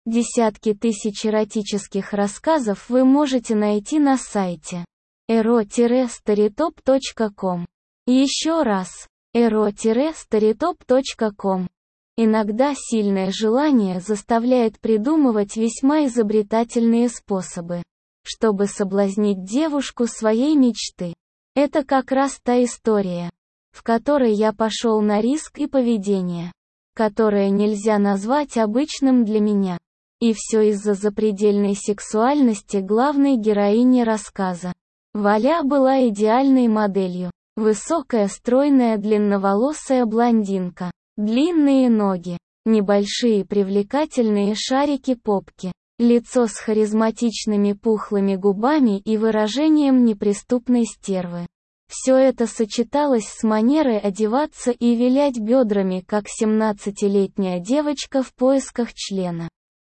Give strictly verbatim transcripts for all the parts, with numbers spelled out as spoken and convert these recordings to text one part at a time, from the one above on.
Десятки тысяч эротических рассказов вы можете найти на сайте эро старитоп точка ком. Еще раз, эро старитоп точка ком. Иногда сильное желание заставляет придумывать весьма изобретательные способы, чтобы соблазнить девушку своей мечты. Это как раз та история, в которой я пошел на риск и поведение, которое нельзя назвать обычным для меня. И все из-за запредельной сексуальности главной героини рассказа. Валя была идеальной моделью. Высокая, стройная, длинноволосая блондинка. Длинные ноги. Небольшие привлекательные шарики попки. Лицо с харизматичными пухлыми губами и выражением неприступной стервы. Все это сочеталось с манерой одеваться и вилять бедрами, как семнадцатилетняя девочка в поисках члена.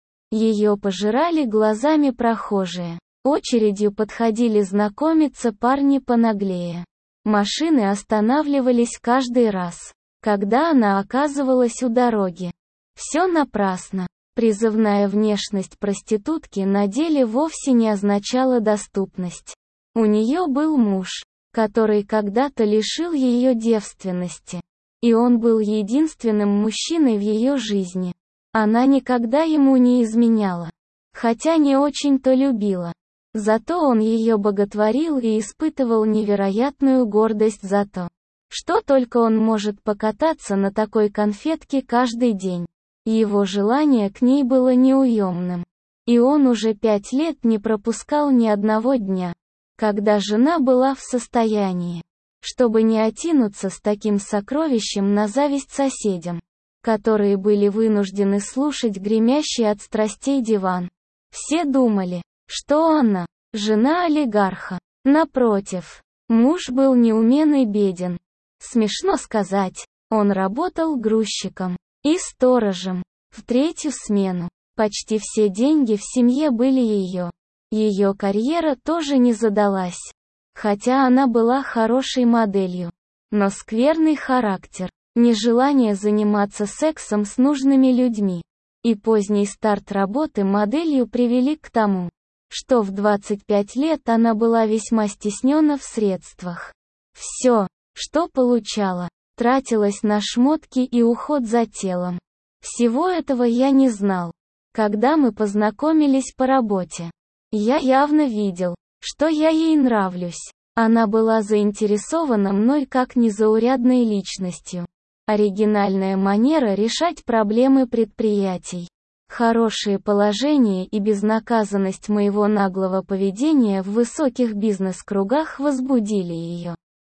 Ее пожирали глазами прохожие. Очередью подходили знакомиться парни понаглее. Машины останавливались каждый раз, когда она оказывалась у дороги. Все напрасно. Призывная внешность проститутки на деле вовсе не означала доступность. У нее был муж, который когда-то лишил ее девственности. И он был единственным мужчиной в ее жизни. Она никогда ему не изменяла. Хотя не очень-то любила. Зато он ее боготворил и испытывал невероятную гордость за то, что только он может покататься на такой конфетке каждый день. Его желание к ней было неуемным. И он уже пять лет не пропускал ни одного дня, когда жена была в состоянии, чтобы не отинуться с таким сокровищем на зависть соседям, которые были вынуждены слушать гремящий от страстей диван. Все думали, что она – жена олигарха. Напротив, муж был неумен и беден. Смешно сказать, он работал грузчиком и сторожем в третью смену. Почти все деньги в семье были ее. Ее карьера тоже не задалась. Хотя она была хорошей моделью. Но скверный характер, нежелание заниматься сексом с нужными людьми и поздний старт работы моделью привели к тому, что в двадцать пять лет она была весьма стеснена в средствах. Все, что получала, тратилось на шмотки и уход за телом. Всего этого я не знал, когда мы познакомились по работе. Я явно видел, что я ей нравлюсь. Она была заинтересована мной как незаурядной личностью. Оригинальная манера решать проблемы предприятий. Хорошее положение и безнаказанность моего наглого поведения в высоких бизнес-кругах возбудили ее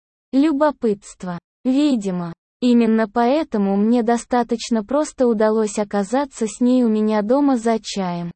любопытство. Видимо, именно поэтому мне достаточно просто удалось оказаться с ней у меня дома за чаем.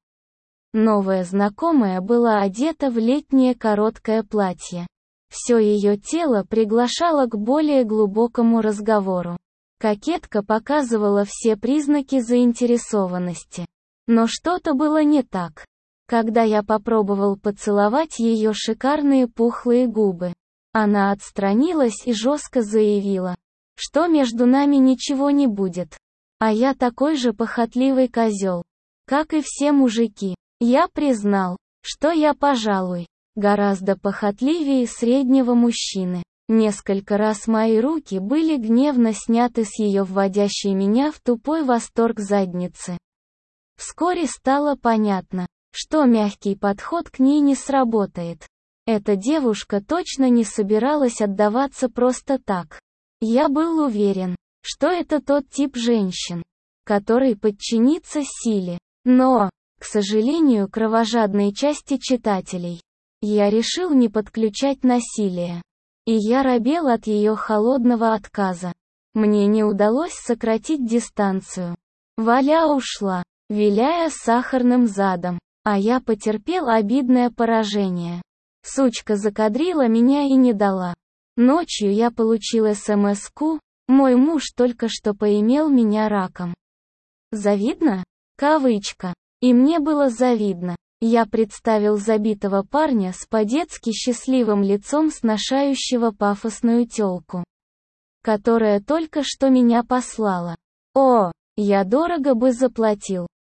Новая знакомая была одета в летнее короткое платье. Все ее тело приглашало к более глубокому разговору. Кокетка показывала все признаки заинтересованности. Но что-то было не так. Когда я попробовал поцеловать ее шикарные пухлые губы, она отстранилась и жестко заявила, что между нами ничего не будет. А я такой же похотливый козел, как и все мужики. Я признал, что я, пожалуй, гораздо похотливее среднего мужчины. Несколько раз мои руки были гневно сняты с ее вводящей меня в тупой восторг задницы. Вскоре стало понятно, что мягкий подход к ней не сработает. Эта девушка точно не собиралась отдаваться просто так. Я был уверен, что это тот тип женщин, который подчинится силе. Но, к сожалению, кровожадной части читателей, я решил не подключать насилие. И я робел от ее холодного отказа. Мне не удалось сократить дистанцию. Валя ушла, виляя сахарным задом, а я потерпел обидное поражение. Сучка закадрила меня и не дала. Ночью я получил эс-эм-эску, мой муж только что поимел меня раком. Завидно? Кавычка. И мне было завидно. Я представил забитого парня с по-детски счастливым лицом сношающего пафосную тёлку, которая только что меня послала. О, я дорого бы заплатил,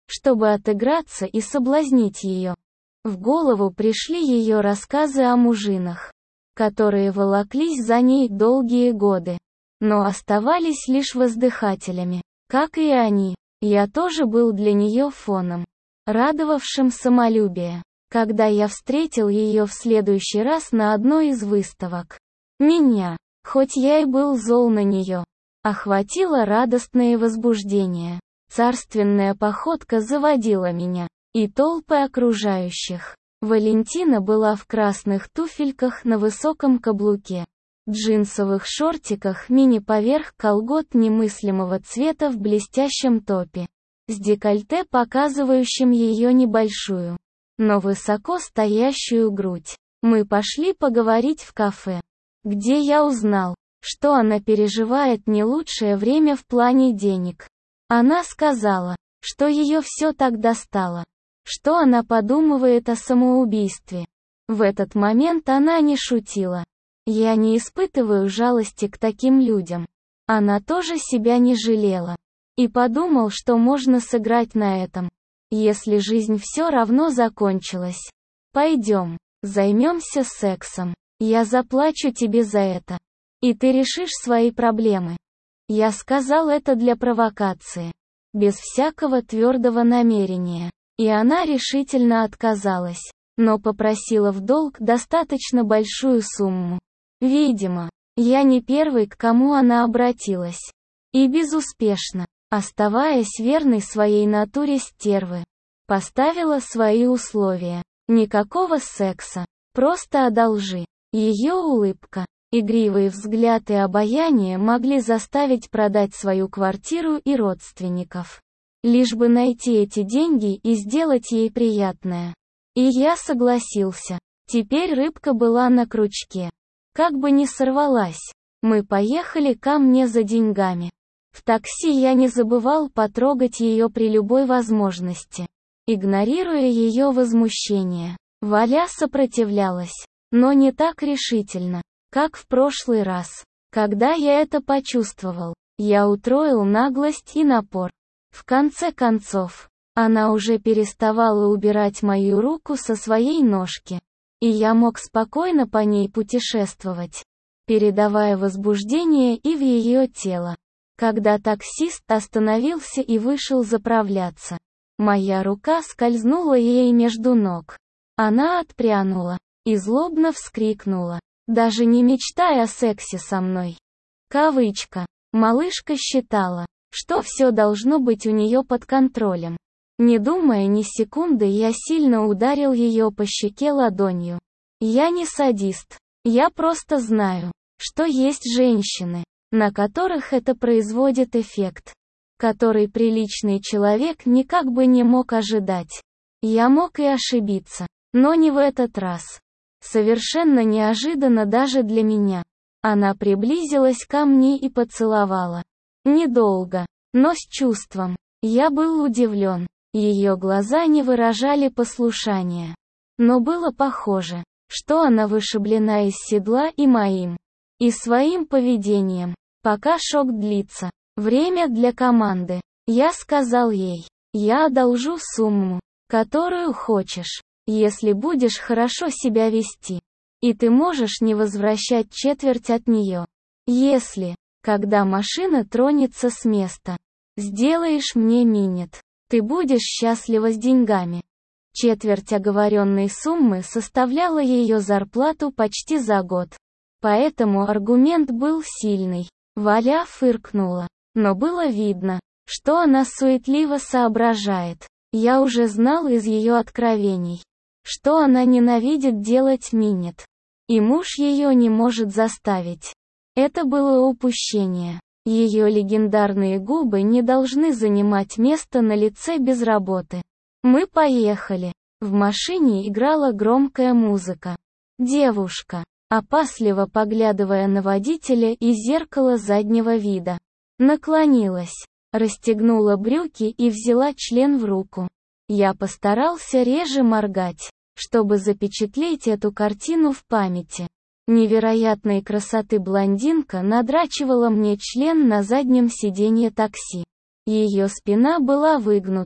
чтобы отыграться и соблазнить ее. В голову пришли ее рассказы о мужинах, которые волоклись за ней долгие годы, но оставались лишь воздыхателями, как и они. Я тоже был для нее фоном, радовавшим самолюбие, когда я встретил ее в следующий раз на одной из выставок. Меня, хоть я и был зол на нее, охватило радостное возбуждение. Царственная походка заводила меня и толпы окружающих. Валентина была в красных туфельках на высоком каблуке, джинсовых шортиках мини поверх колгот немыслимого цвета в блестящем топе, с декольте, показывающим ее небольшую, но высоко стоящую грудь. Мы пошли поговорить в кафе, где я узнал, что она переживает не лучшее время в плане денег. Она сказала, что ее все так достало, что она подумывает о самоубийстве. В этот момент она не шутила. Я не испытываю жалости к таким людям. Она тоже себя не жалела. И подумал, что можно сыграть на этом. Если жизнь все равно закончилась. Пойдем, займемся сексом. Я заплачу тебе за это. И ты решишь свои проблемы. Я сказал это для провокации, без всякого твердого намерения. И она решительно отказалась, но попросила в долг достаточно большую сумму. Видимо, я не первый, к кому она обратилась. И безуспешно, оставаясь верной своей натуре стервы, поставила свои условия. Никакого секса, просто одолжи. Ее улыбка, игривый взгляд и обаяние могли заставить продать свою квартиру и родственников, лишь бы найти эти деньги и сделать ей приятное. И я согласился. Теперь рыбка была на крючке. Как бы ни сорвалась. Мы поехали ко мне за деньгами. В такси я не забывал потрогать ее при любой возможности, игнорируя ее возмущение. Валя сопротивлялась, но не так решительно, как в прошлый раз. Когда я это почувствовал, я утроил наглость и напор. В конце концов, она уже переставала убирать мою руку со своей ножки, и я мог спокойно по ней путешествовать, передавая возбуждение и в ее тело. Когда таксист остановился и вышел заправляться, моя рука скользнула ей между ног. Она отпрянула и злобно вскрикнула, даже не мечтая о сексе со мной. Кавычка. Малышка считала, что все должно быть у нее под контролем. Не думая ни секунды, я сильно ударил ее по щеке ладонью. Я не садист. Я просто знаю, что есть женщины, на которых это производит эффект, который приличный человек никак бы не мог ожидать. Я мог и ошибиться, но не в этот раз. Совершенно неожиданно даже для меня. Она приблизилась ко мне и поцеловала. Недолго, но с чувством. Я был удивлен. Ее глаза не выражали послушания. Но было похоже, что она вышиблена из седла и моим, и своим поведением. Пока шок длится. Время для команды. Я сказал ей, я одолжу сумму, которую хочешь, если будешь хорошо себя вести. И ты можешь не возвращать четверть от нее. Если, когда машина тронется с места, сделаешь мне минет, ты будешь счастлива с деньгами. Четверть оговоренной суммы составляла ее зарплату почти за год. Поэтому аргумент был сильный. Валя фыркнула, но было видно, что она суетливо соображает. Я уже знал из ее откровений, что она ненавидит делать минет. И муж ее не может заставить. Это было упущение. Ее легендарные губы не должны занимать место на лице без работы. Мы поехали. В машине играла громкая музыка. Девушка, опасливо поглядывая на водителя из зеркала заднего вида, наклонилась, расстегнула брюки и взяла член в руку. Я постарался реже моргать, чтобы запечатлеть эту картину в памяти. Невероятной красоты блондинка надрачивала мне член на заднем сиденье такси. Ее спина была выгнута,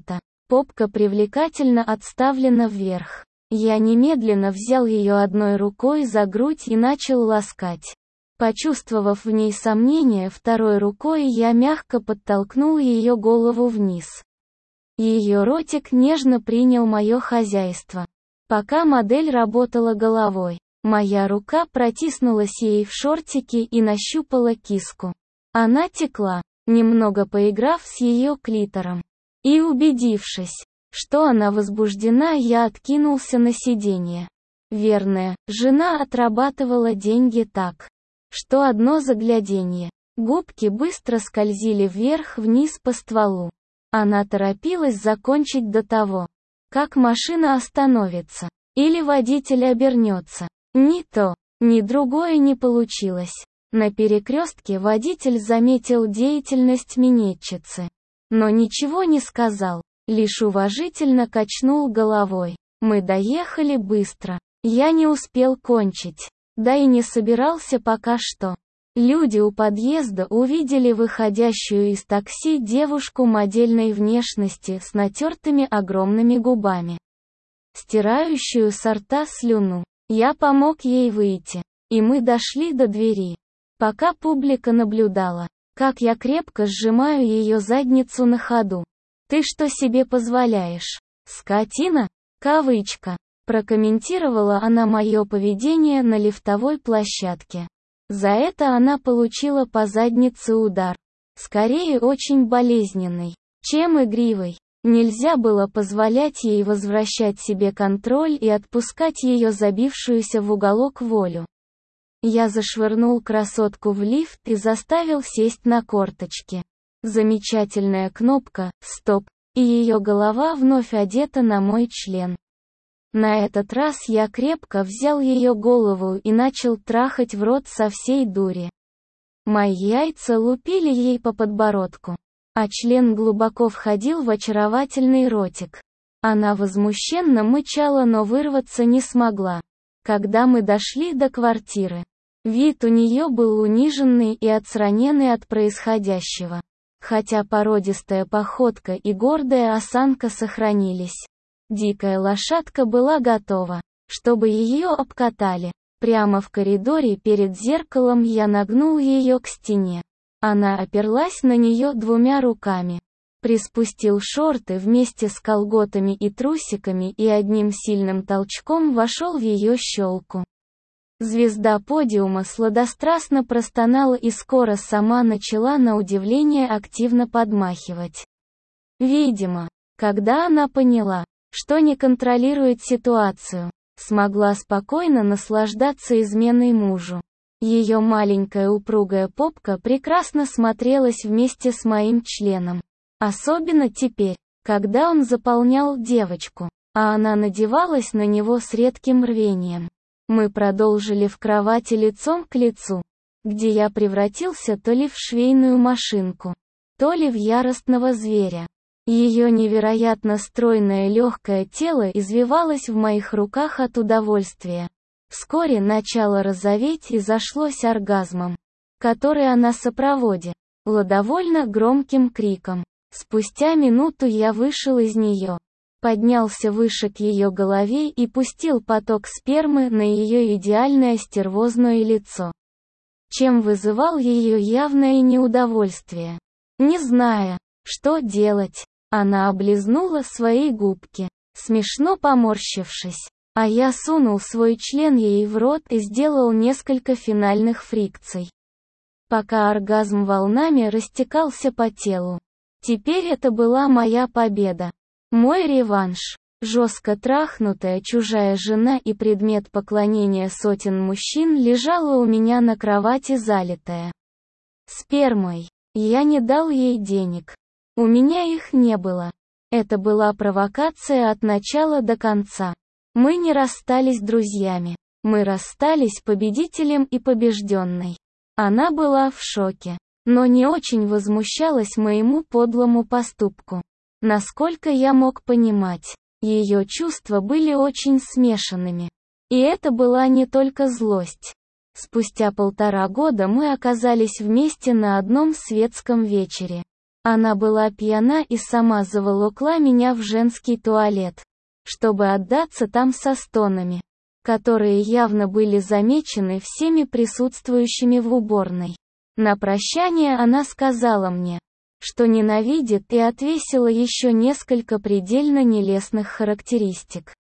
Попка привлекательно отставлена вверх. Я немедленно взял ее одной рукой за грудь и начал ласкать. Почувствовав в ней сомнение, второй рукой я мягко подтолкнул ее голову вниз. Ее ротик нежно принял мое хозяйство. Пока модель работала головой, моя рука протиснулась ей в шортики и нащупала киску. Она текла, немного поиграв с ее клитором. И убедившись, что она возбуждена, я откинулся на сиденье. Верная жена отрабатывала деньги так, что одно загляденье. Губки быстро скользили вверх-вниз по стволу. Она торопилась закончить до того, как машина остановится, или водитель обернется. Ни то, ни другое не получилось. На перекрестке водитель заметил деятельность минетчицы, но ничего не сказал, лишь уважительно качнул головой. Мы доехали быстро. Я не успел кончить, да и не собирался пока что. Люди у подъезда увидели выходящую из такси девушку модельной внешности с натертыми огромными губами, стирающую со рта слюну. Я помог ей выйти, и мы дошли до двери. Пока публика наблюдала, как я крепко сжимаю ее задницу на ходу. «Ты что себе позволяешь? Скотина?» Кавычка. Прокомментировала она мое поведение на лифтовой площадке. За это она получила по заднице удар. Скорее очень болезненный, чем игривый. Нельзя было позволять ей возвращать себе контроль и отпускать ее забившуюся в уголок волю. Я зашвырнул красотку в лифт и заставил сесть на корточки. Замечательная кнопка «Стоп», и ее голова вновь одета на мой член. На этот раз я крепко взял ее голову и начал трахать в рот со всей дури. Мои яйца лупили ей по подбородку, а член глубоко входил в очаровательный ротик. Она возмущенно мычала, но вырваться не смогла. Когда мы дошли до квартиры, вид у нее был униженный и отстраненный от происходящего. Хотя породистая походка и гордая осанка сохранились. Дикая лошадка была готова, чтобы ее обкатали. Прямо в коридоре перед зеркалом я нагнул ее к стене. Она оперлась на нее двумя руками. Приспустил шорты вместе с колготами и трусиками и одним сильным толчком вошел в ее щелку. Звезда подиума сладострастно простонала и скоро сама начала на удивление активно подмахивать. Видимо, когда она поняла, что не контролирует ситуацию, смогла спокойно наслаждаться изменой мужу. Ее маленькая упругая попка прекрасно смотрелась вместе с моим членом. Особенно теперь, когда он заполнял девочку, а она надевалась на него с редким рвением. Мы продолжили в кровати лицом к лицу, где я превратился то ли в швейную машинку, то ли в яростного зверя. Ее невероятно стройное легкое тело извивалось в моих руках от удовольствия. Вскоре начало розоветь и зашлось оргазмом, который она сопроводила довольно громким криком. Спустя минуту я вышел из нее, поднялся выше к ее голове и пустил поток спермы на ее идеальное стервозное лицо, чем вызывал ее явное неудовольствие. Не зная, что делать, она облизнула свои губки, смешно поморщившись, а я сунул свой член ей в рот и сделал несколько финальных фрикций, пока оргазм волнами растекался по телу. Теперь это была моя победа. Мой реванш. Жестко трахнутая чужая жена и предмет поклонения сотен мужчин лежала у меня на кровати, залитая спермой. Я не дал ей денег. У меня их не было. Это была провокация от начала до конца. Мы не расстались друзьями. Мы расстались победителем и побежденной. Она была в шоке, но не очень возмущалась моему подлому поступку. Насколько я мог понимать, ее чувства были очень смешанными. И это была не только злость. Спустя полтора года мы оказались вместе на одном светском вечере. Она была пьяна и сама заволокла меня в женский туалет, чтобы отдаться там со стонами, которые явно были замечены всеми присутствующими в уборной. На прощание она сказала мне, что ненавидит, и отвесила еще несколько предельно нелестных характеристик.